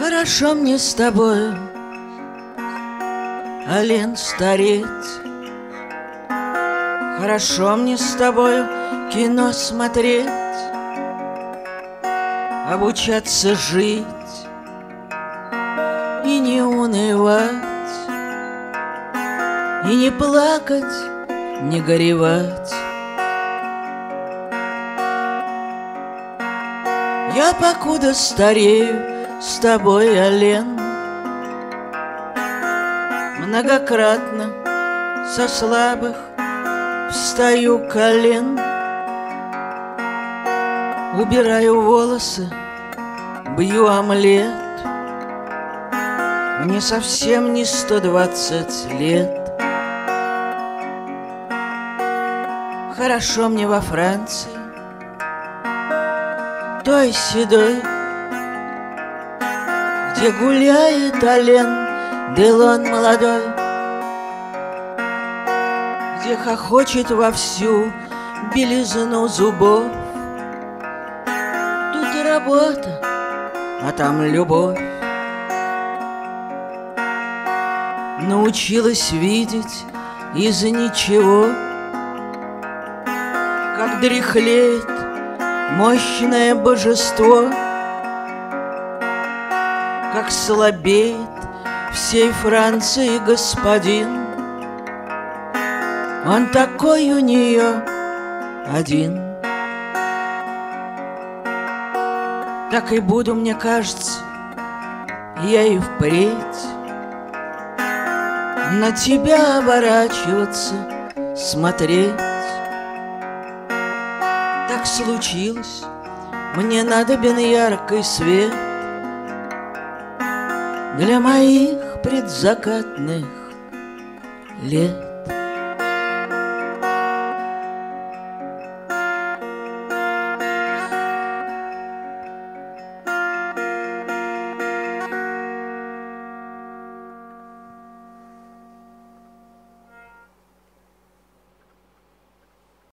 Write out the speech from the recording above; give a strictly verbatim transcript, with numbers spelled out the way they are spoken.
Хорошо мне с тобою, Ален, стареть. Хорошо мне с тобою кино смотреть, обучаться жить и не унывать, и не плакать, не горевать. Я покуда старею с тобой, Ален, многократно со слабых встаю колен, убираю волосы, бью омлет. Мне совсем не сто двадцать лет. Хорошо мне во Франции, той седой, где гуляет Ален Делон молодой, где хохочет вовсю белизну зубов. Тут и работа, а там любовь. Научилась видеть из-за ничего, как дряхлеет мощное божество, как слабеет всей Франции господин. Он такой у нее один. Так и буду, мне кажется, я и впредь на тебя оборачиваться, смотреть. Так случилось, мне надобен яркий свет для моих предзакатных лет.